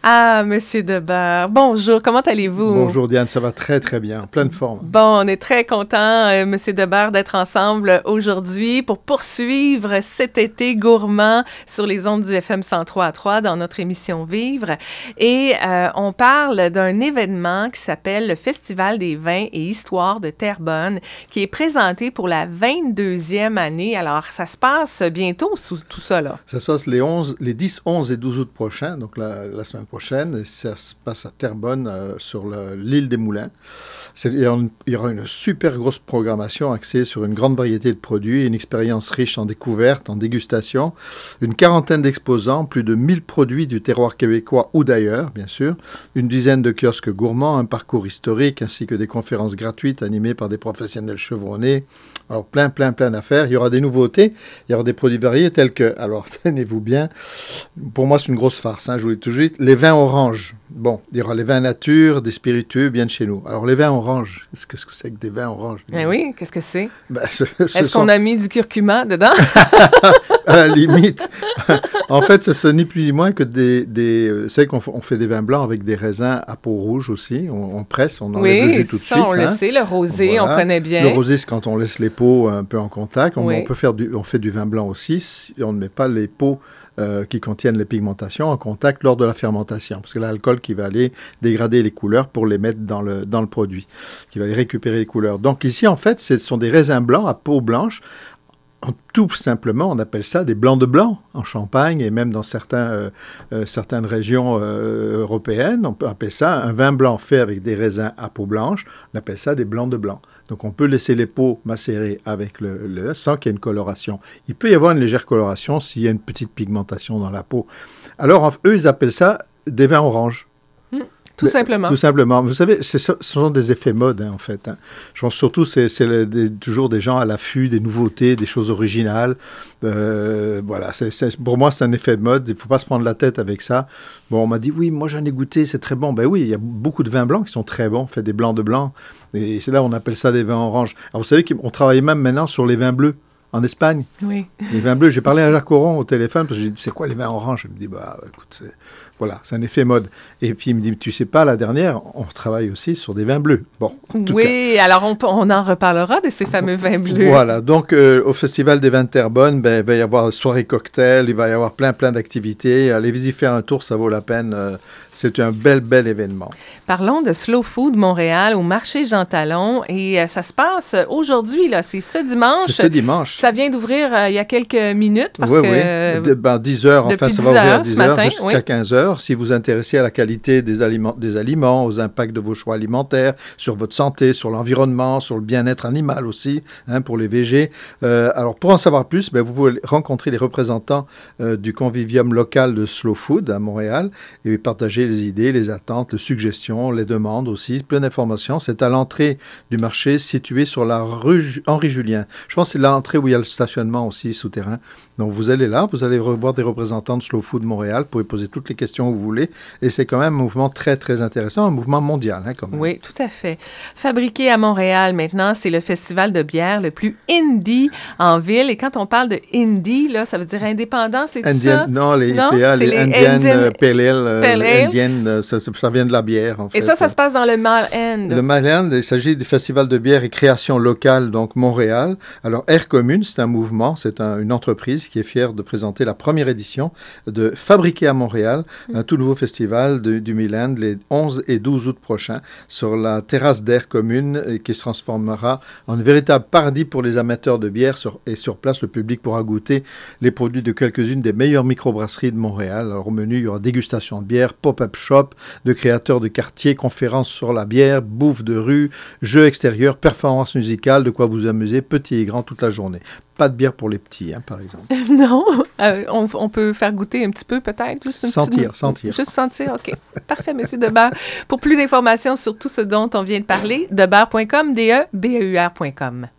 Ah, Monsieur Debar, bonjour, comment allez-vous? Bonjour Diane, ça va très très bien, en pleine forme. Bon, on est très contents, Monsieur Debar, d'être ensemble aujourd'hui pour poursuivre cet été gourmand sur les ondes du FM 103.3 dans notre émission Vivre. Et on parle d'un événement qui s'appelle le Festival des vins et histoires de Terrebonne, qui est présenté pour la 22e année. Alors, ça se passe bientôt, tout ça, là? Ça se passe les 10, 11 et 12 août prochains, donc la semaine prochaine. Et ça se passe à Terrebonne, sur l'île des Moulins. Il y aura une super grosse programmation axée sur une grande variété de produits, une expérience riche en découvertes, en dégustations, une quarantaine d'exposants, plus de 1000 produits du terroir québécois ou d'ailleurs, bien sûr, une dizaine de kiosques gourmands, un parcours historique, ainsi que des conférences gratuites animées par des professionnels chevronnés. Alors, plein d'affaires. Il y aura des nouveautés, il y aura des produits variés tels que, alors, tenez-vous bien, pour moi, c'est une grosse farce, je vous le dis tout de suite, les vins oranges. Bon, il y aura les vins nature, des spiritueux, bien de chez nous. Alors, les vins oranges, qu'est-ce que c'est que des vins oranges? Ben oui, qu'est-ce que c'est? Est-ce qu'on a mis du curcuma dedans? À la limite. En fait, ce n'est plus ni moins que vous savez qu'on fait des vins blancs avec des raisins à peau rouge aussi. On presse, on enlève le jus tout de suite. Oui, ça, on le sait. Le rosé, voilà. On connaît bien. Le rosé, c'est quand on laisse les peaux un peu en contact. On fait du vin blanc aussi. Si on ne met pas les peaux qui contiennent les pigmentations en contact lors de la fermentation. Parce que l'alcool qui va aller dégrader les couleurs pour les mettre dans le produit, qui va aller récupérer les couleurs. Donc ici, en fait, ce sont des raisins blancs à peau blanche. Tout simplement, on appelle ça des blancs de blanc en Champagne et même dans certaines régions européennes. On peut appeler ça un vin blanc fait avec des raisins à peau blanche. On appelle ça des blancs de blanc. Donc, on peut laisser les peaux macérer avec le sans qu'il y ait une coloration. Il peut y avoir une légère coloration s'il y a une petite pigmentation dans la peau. Alors, eux, ils appellent ça des vins oranges. Tout simplement. Tout simplement. Vous savez, ce sont des effets mode, en fait. Je pense surtout c'est toujours des gens à l'affût des nouveautés, des choses originales. Voilà, pour moi, c'est un effet de mode. Il ne faut pas se prendre la tête avec ça. Bon, on m'a dit, oui, moi, j'en ai goûté, c'est très bon. Ben oui, il y a beaucoup de vins blancs qui sont très bons. On fait des blancs de blanc. Et c'est là on appelle ça des vins oranges. Alors, vous savez qu'on travaille même maintenant sur les vins bleus. En Espagne, oui. Les vins bleus. J'ai parlé à Jacques Auron au téléphone parce que j'ai dit, c'est quoi les vins oranges? Il me dit, écoute, voilà, c'est un effet mode. Et puis il me dit, tu sais pas, la dernière, on travaille aussi sur des vins bleus. Bon, en tout cas. Alors on en reparlera de ces fameux vins bleus. Voilà, donc au Festival des vins de Terrebonne, il va y avoir soirée cocktail, il va y avoir plein d'activités. Allez y faire un tour, ça vaut la peine. C'est un bel événement. Parlons de Slow Food Montréal au marché Jean Talon. Et ça se passe aujourd'hui, là. C'est ce dimanche. C'est ce dimanche. Ça vient d'ouvrir il y a quelques minutes. Parce oui. que, 10 heures. Enfin, ça va ouvrir à 10 heures jusqu'à 15 heures. Si vous vous intéressez à la qualité des aliments, aux impacts de vos choix alimentaires, sur votre santé, sur l'environnement, sur le bien-être animal aussi, pour les végés. Alors, pour en savoir plus, vous pouvez rencontrer les représentants du convivium local de Slow Food à Montréal et partager les idées, les attentes, les suggestions, les demandes aussi. Plein d'informations. C'est à l'entrée du marché situé sur la rue Henri-Julien. Je pense que c'est l'entrée où il y a le stationnement aussi souterrain. Donc, vous allez là, vous allez revoir des représentants de Slow Food Montréal. Vous pouvez poser toutes les questions que vous voulez. Et c'est quand même un mouvement très intéressant, un mouvement mondial, quand même. Oui, tout à fait. Fabriqué à Montréal maintenant, c'est le festival de bière le plus indie en ville. Et quand on parle de indie, là, ça veut dire indépendant, c'est tout ça? Non, les IPA, les Indian Pale Ale, Indienne, ça vient de la bière, en fait. Et ça se passe dans le Mile End. Le Mile End, il s'agit du festival de bière et création locale, donc Montréal. Alors, Air Commune, c'est un mouvement, c'est une entreprise qui est fière de présenter la première édition de Fabriqué à Montréal, un tout nouveau festival du Mile End, les 11 et 12 août prochains, sur la terrasse d'Air Commune, qui se transformera en un véritable paradis pour les amateurs de bière. Et sur place, le public pourra goûter les produits de quelques-unes des meilleures microbrasseries de Montréal. Alors, au menu, il y aura dégustation de bière, pop-up shop de créateurs de quartier, conférences sur la bière, bouffe de rue, jeux extérieurs, performances musicales, de quoi vous amuser, petits et grands, toute la journée. Pas de bière pour les petits, par exemple. Non, on peut faire goûter un petit peu peut-être. Juste sentir. Juste sentir, OK. Parfait, M. Debert. Pour plus d'informations sur tout ce dont on vient de parler, debert.com, DEBEUR.com.